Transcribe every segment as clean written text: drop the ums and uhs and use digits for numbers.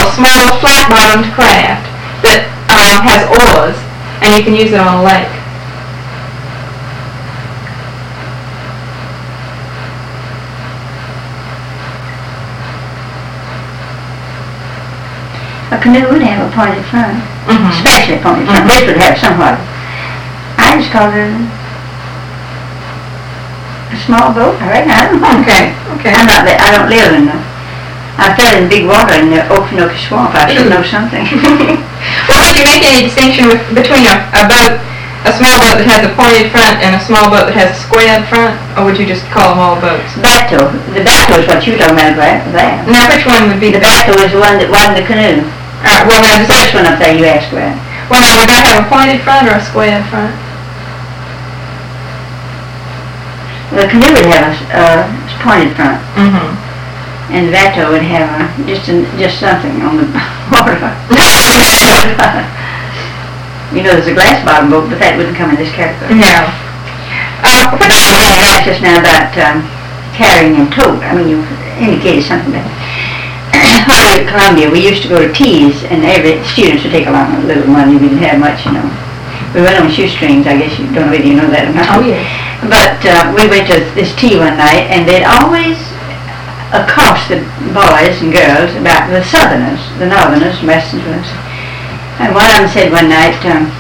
small, flat-bottomed craft that has oars, and you can use it on a lake. A canoe would have a pointed front, especially a pointed front. This would have somewhat. I just call it a small boat. I reckon. I don't know. Okay. I don't live in I fell in big water in the Okanoka Swamp. I should know something. Well, would you make any distinction between a boat, a small boat that has a pointed front, and a small boat that has a squared front, or would you just call them all boats? Bateau. The bateau is what you're talking about, right? Now, which one would be The bateau is the one that wasn't the canoe. Well, now, The first one up there you asked about. Well, now, would that have a pointed front or a squared front? The canoe would have a pointed front. And the bateau would have just something on the water. You know, there's a glass bottom boat, but that wouldn't come in this category. No. But I asked just now about carrying and tote. I mean, you indicated something about at Columbia. We used to go to teas, and every students would take along a little money. We didn't have much, you know. We went on shoestrings. I guess you don't know whether you know that or not. Oh, yeah. But we went to this tea one night, and they'd always accost the boys and girls about the Southerners, the Northerners, Westerners. And one of them said one night,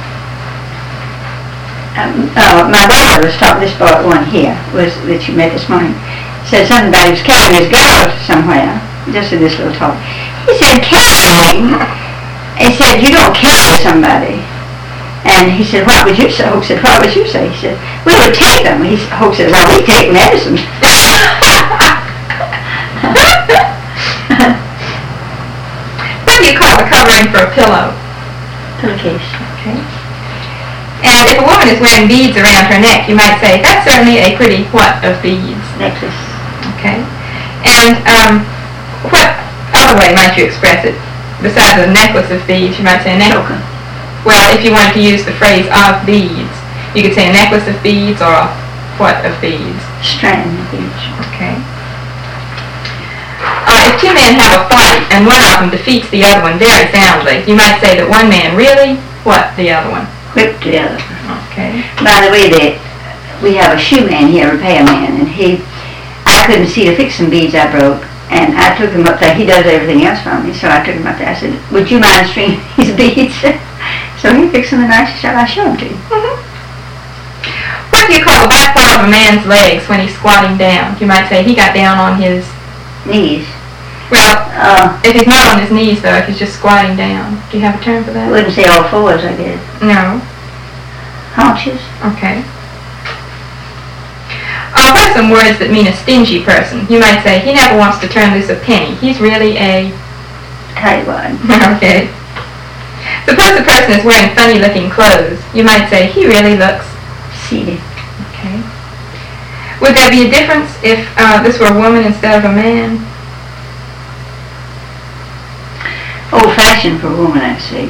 my brother was talking, this boy, one here, that you met this morning, said something about he was carrying his girl somewhere, just in this little talk. He said, carrying? He said, you don't carry somebody. And he said, what would you say? Hoke said, what would you say? He said, we would take them. Hoke said, well, we take medicine. What do you call a covering for a pillow? Pillowcase. Okay. And if a woman is wearing beads around her neck, you might say, that's certainly a pretty what of beads? Necklace. Okay. And what other way might you express it? Besides a necklace of beads, you might say a necklace. Well, if you wanted to use the phrase of beads, you could say a necklace of beads or a what of beads? Strand of beads. Okay. If two men have a fight and one of them defeats the other one very soundly, you might say that one man really what the other one? Whipped the other. Okay. By the way, we have a shoe man here, a repairman, and I couldn't see to fix some beads I broke, and I took him up there. He does everything else for me, so I took him up there. I said, would you mind stringing these beads? So he fixed them the nicest job. I showed them to you. What do you call the back part of a man's legs when he's squatting down? You might say he got down on his knees. Well, if he's not on his knees, though, if he's just squatting down. Do you have a term for that? I wouldn't say all fours, I guess. No. Haunches. Okay. What are some words that mean a stingy person? You might say, he never wants to turn loose a penny. He's really a... tightwad. Okay. Suppose a person is wearing funny-looking clothes. You might say, he really looks... seedy. Okay. Would there be a difference if this were a woman instead of a man? Old-fashioned for a woman, I'd say.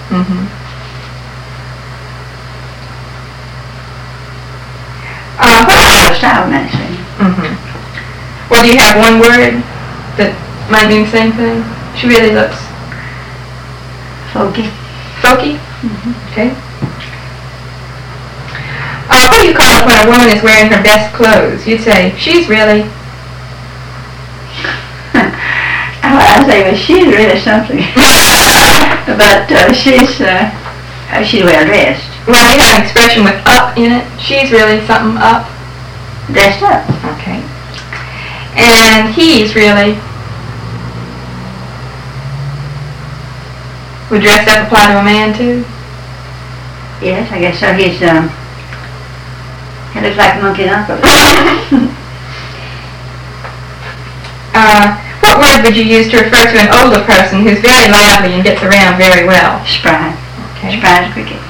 What style, I'd say. Well, do you have one word that might mean the same thing? She really looks... Folky. Folky? Okay. What do you call it when a woman is wearing her best clothes? You'd say, she's really... I say, well, she's really something. But she's well dressed. Well, you have an expression with up in it. She's really something up. Dressed up. Okay. And he's really... Would dressed up apply to a man, too? Yes, I guess so. He looks like a monkey uncle. What word would you use to refer to an older person who's very lively and gets around very well? Spry. Okay. Spry as a cricket.